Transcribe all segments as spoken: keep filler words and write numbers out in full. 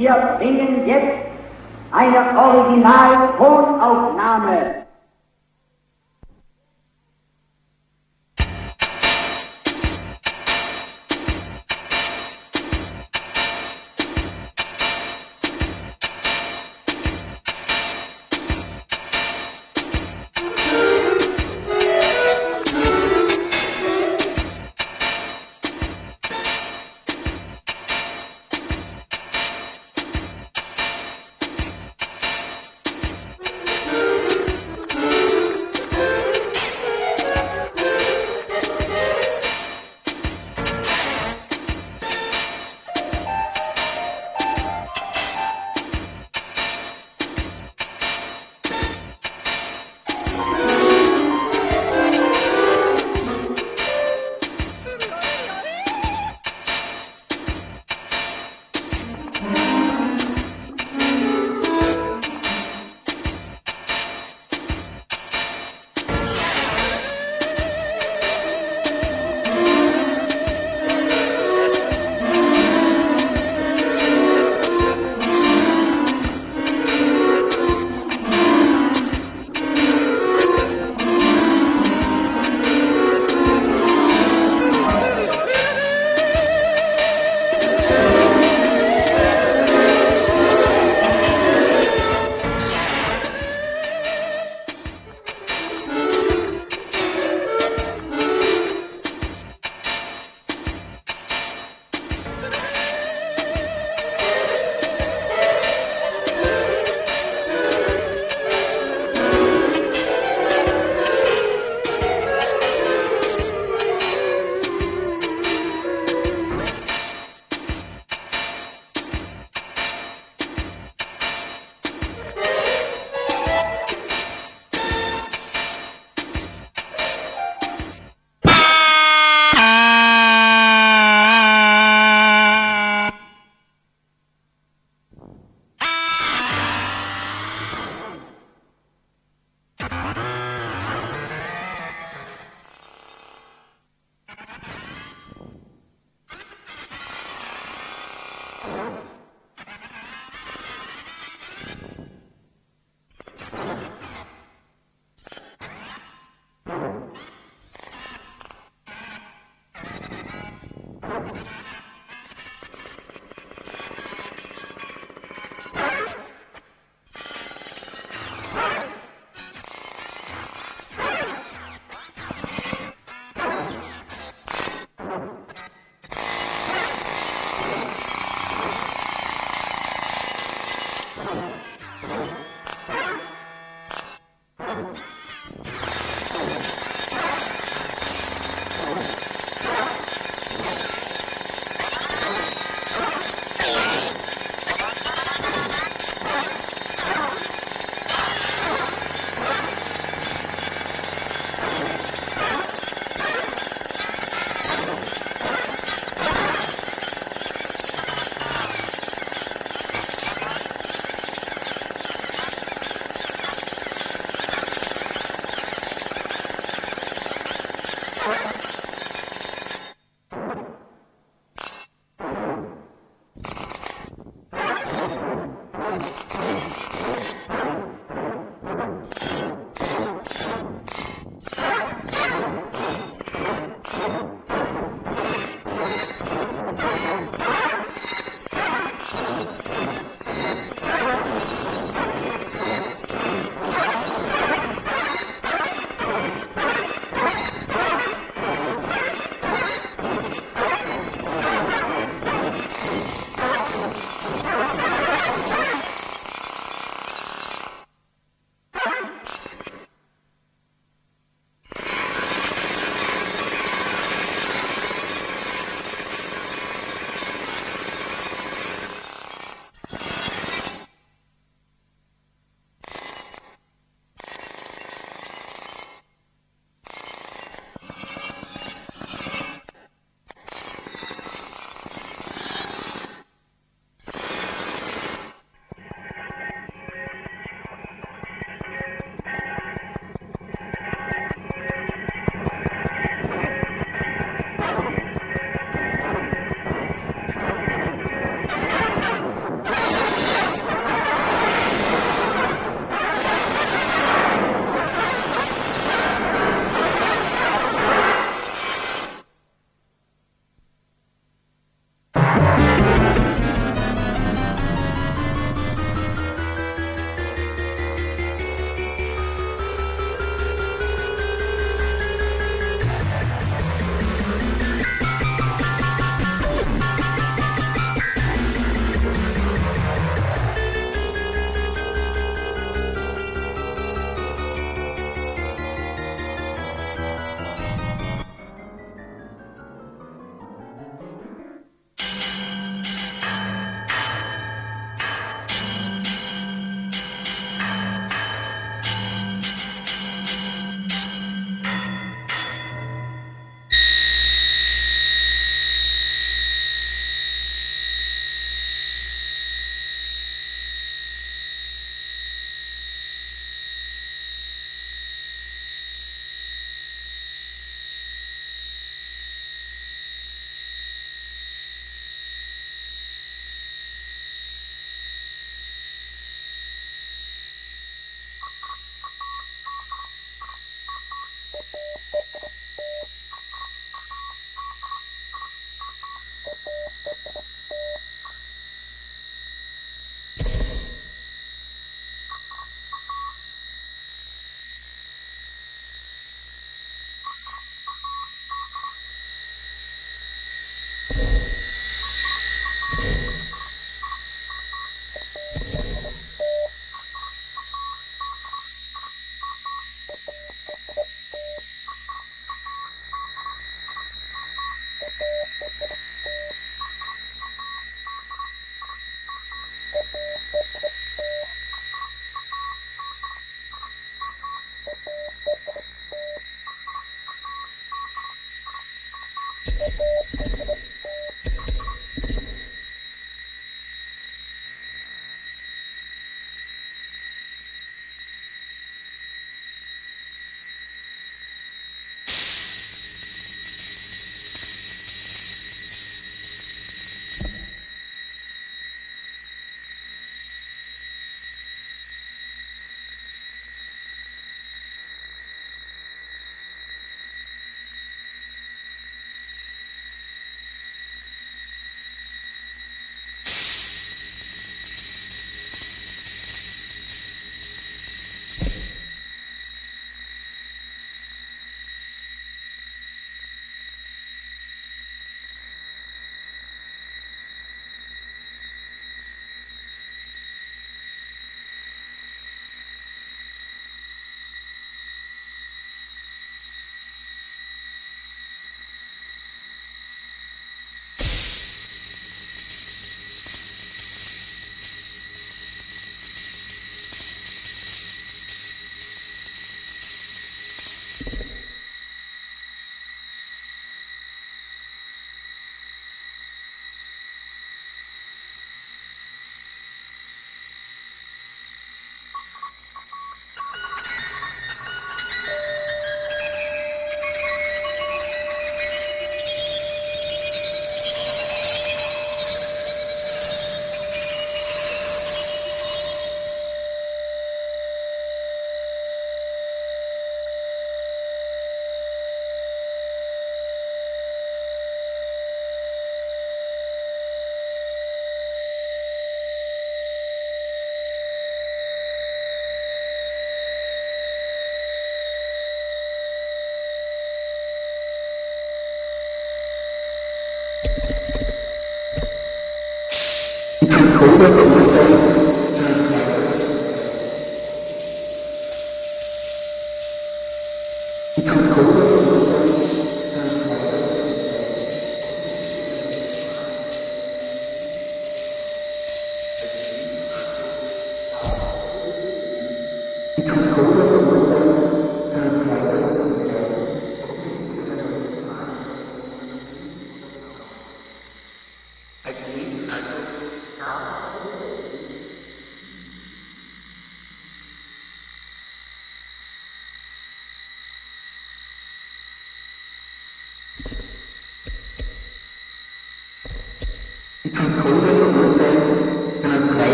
Wir bringen jetzt eine Originaltonaufnahme.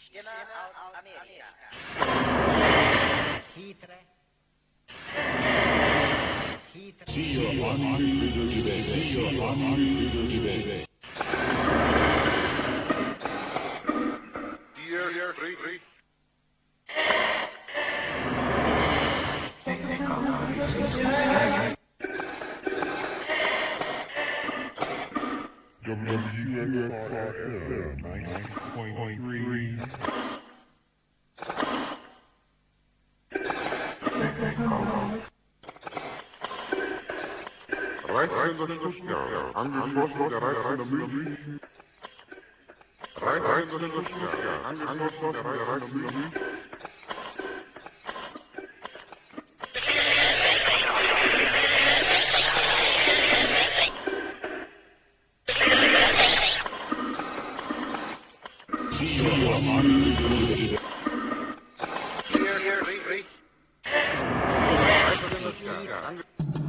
Jemaah aus Amerika. Hitre. Hitre. See your army cruiser today. See your army cruiser today. Here, here, three, three. W F R F ninety point three. Reisender Stuttgart, angeschlossen der Reisender München. Reisender Stuttgart, angeschlossen der Reisender München. Hier, hier, three, three. Reisender Stuttgart.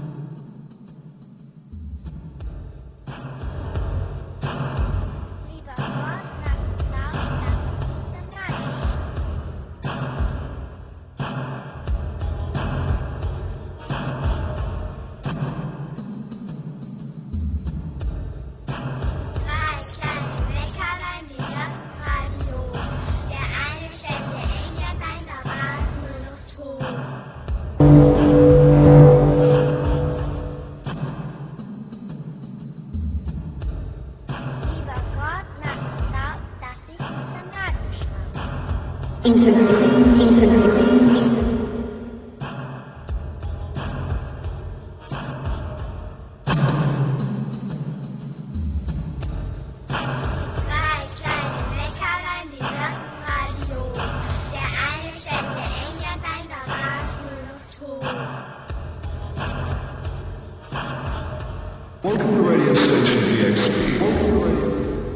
Welcome to radio station D X P. Welcome to radio.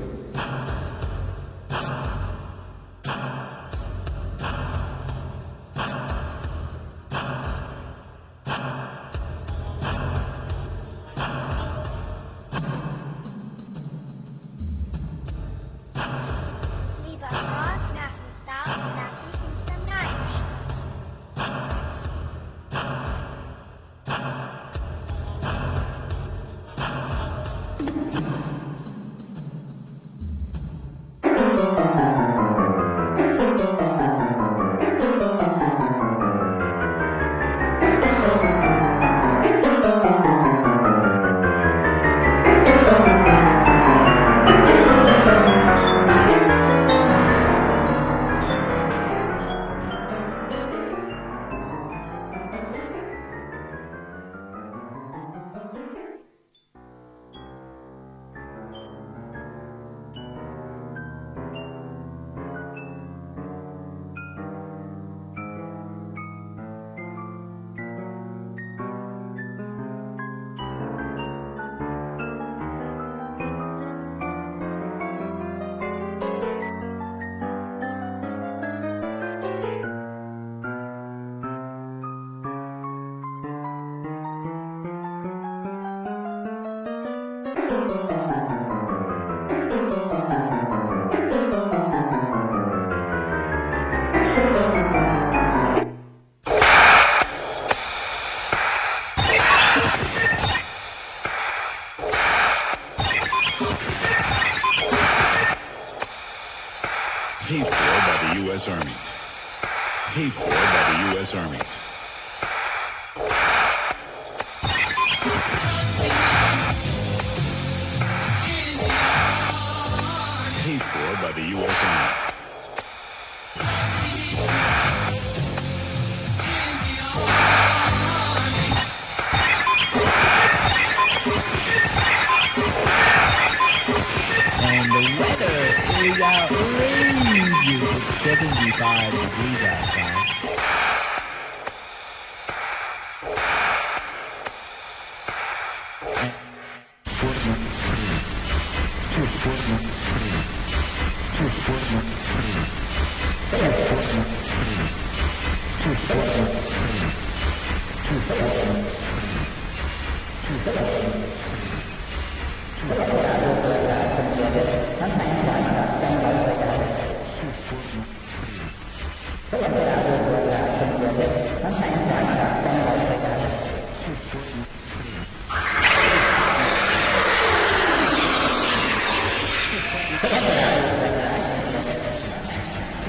Paid for by the U S Army. Paid for by the U S Army. Paid for by the U S Army. And the weather is outrageous. It's seventy-five degrees outside. Sẵn sàng gọi kênh gọi người ta.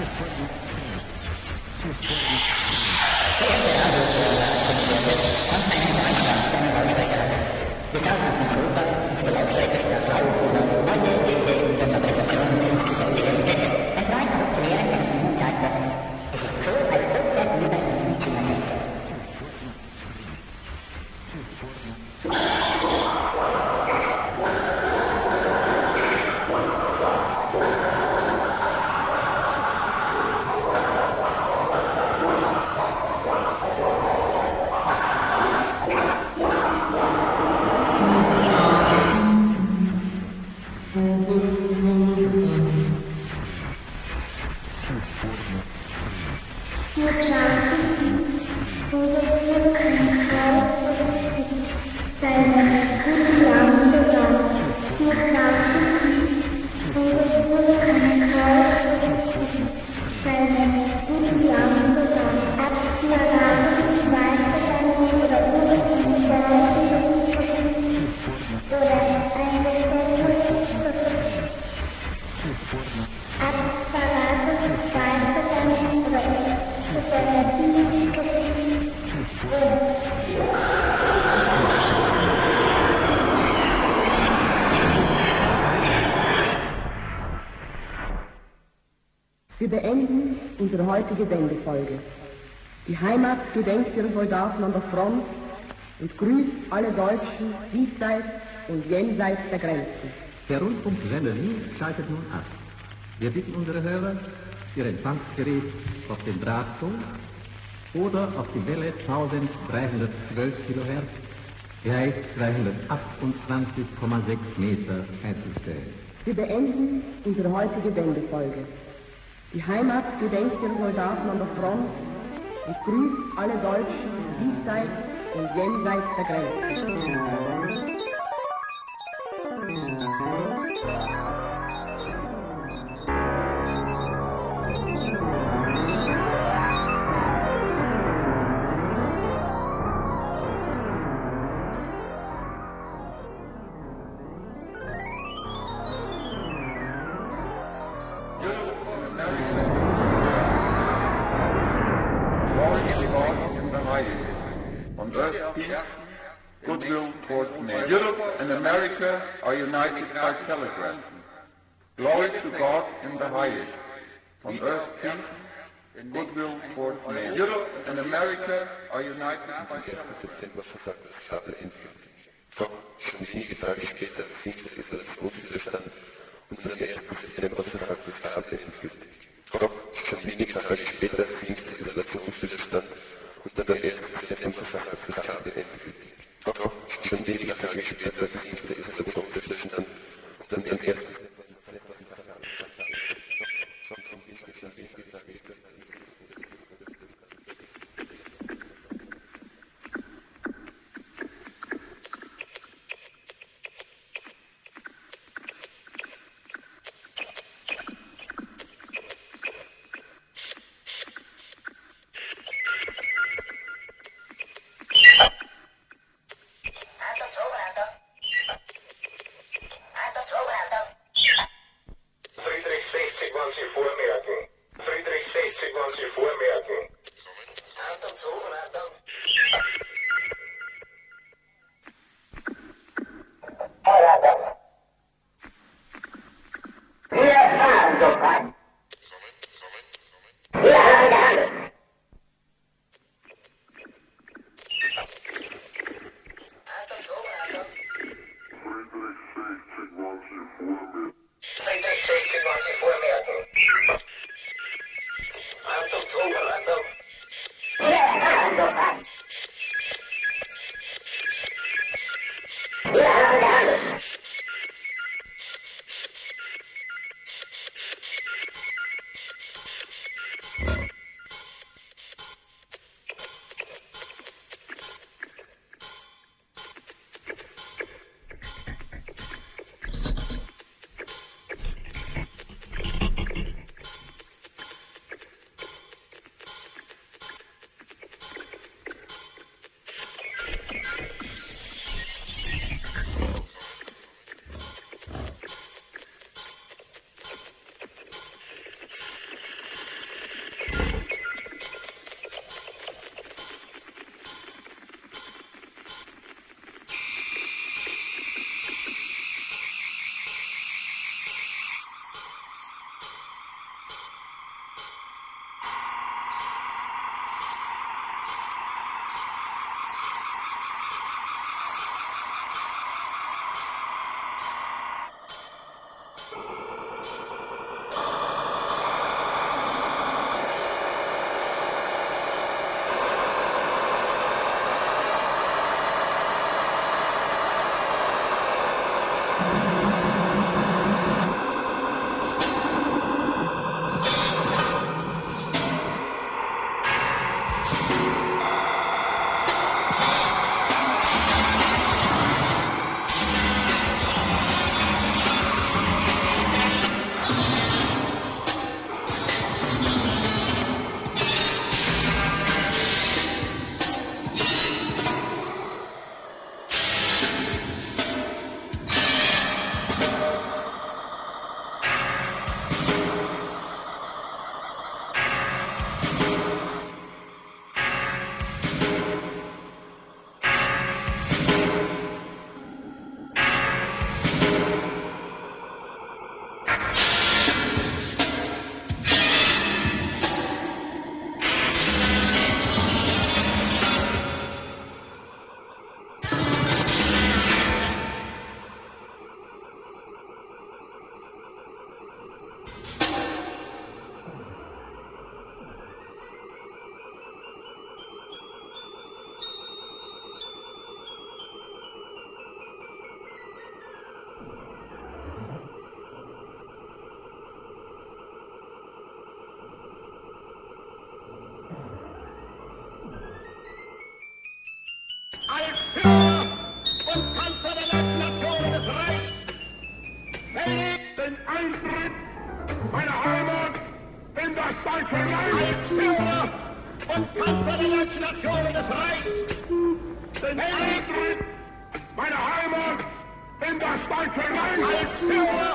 Wir beenden unsere heutige Sendefolge. Die Heimat gedenkt ihrer Soldaten an der Front und grüßt alle Deutschen diesseits und jenseits der Grenzen. Der Rundfunksender Wien schaltet nun ab. Wir bitten unsere Hörer, ihr Empfangsgerät auf den Drahtton oder auf die Welle eintausenddreihundertzwölf Kilohertz, gleich zweihundertachtundzwanzig Komma sechs Meter einzustellen. Wir beenden unsere heutige Sendefolge. Die Heimat gedenkt ihrer Soldaten an der Front und grüßt alle Deutschen diesseits und jenseits der Grenzen. On earth, peace, goodwill towards men. Europe and America are united by telegram. Glory to God in the highest. On earth, peace, goodwill towards men. Europe and America are united by telegram. Doch schon wenige Tage später sinkt der Isolationszustand und der erste September-Vertrag des Kabel endgültig. Doch schon wenige Tage später sinkt der Isolationszustand und der erste September-Vertrag des Kabel endgültig. Doch schon wenige Tage später sinkt der Isolationszustand und der erste das Deutsche Reich als Führer und Kanzler der deutschen Nation und des Reichs den Eintritt meiner Heimat in das Deutsche Reich als Führer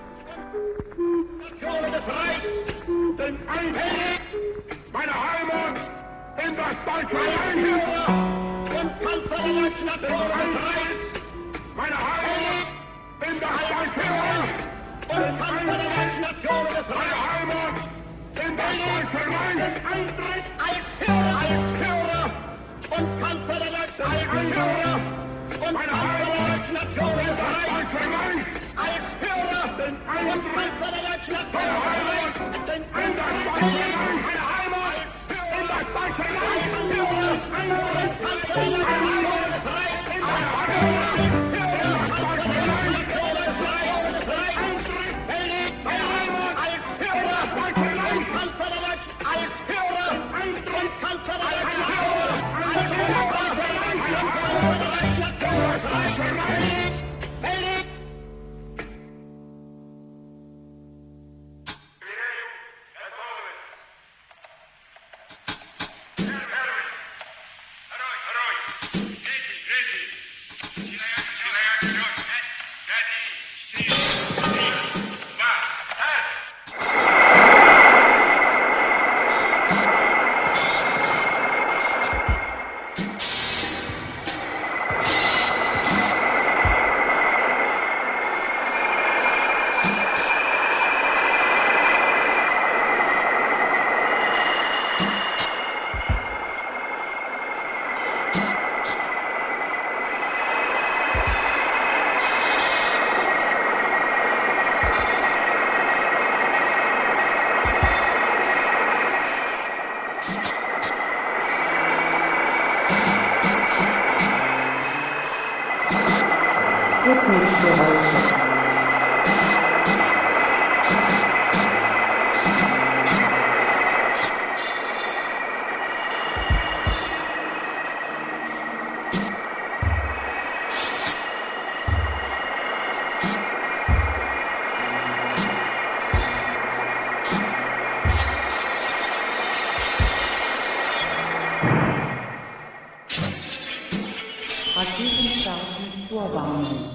Nation des Reichs den Eintritt meiner Heimat in das Deutsche Reich und Kanzler der deutschen Nation und des Reichs meine Heimat in das Deutsche Reich und Kanzler der deutschen Nation und des Reichs Heimat in das Deutsche Reich den Eintritt als Führer als Führer und Kanzler der deutschen Führer und meine Heimat Nation des Reichs als Führer und Kanzler der deutschen Nation den Eintritt meine Heimat in das Deutsche Reich als Führer und Kanzler der deutschen Nation des Reichs in meine Heimat als Führer und Kanzler der deutschen als Führer und Kanzler der Raketenstarten Vorwarnung.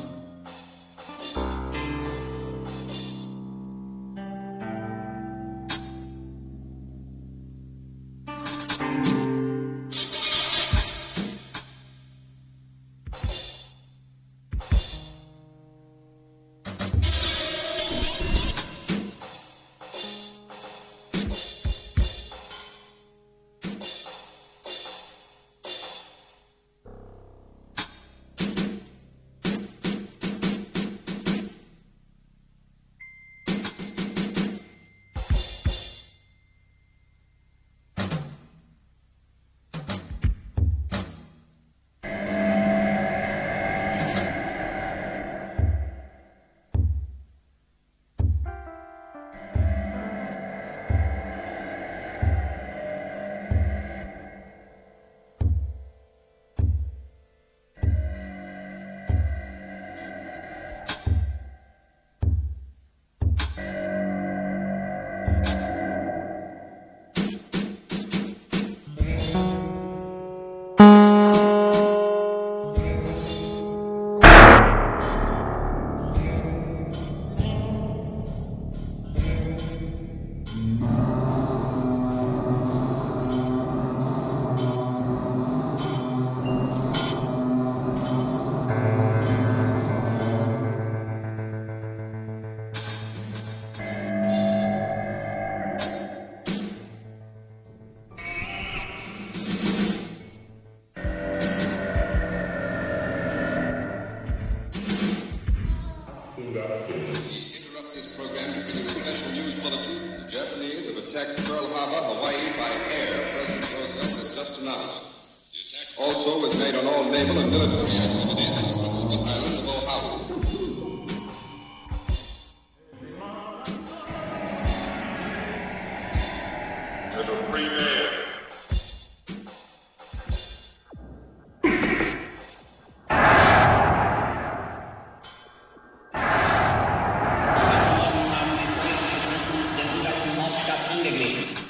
Also was made on all naval and military activities on the Pacific island of Oahu. To the free air. Den Maßstab angelegt.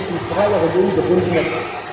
in freier und ungebundener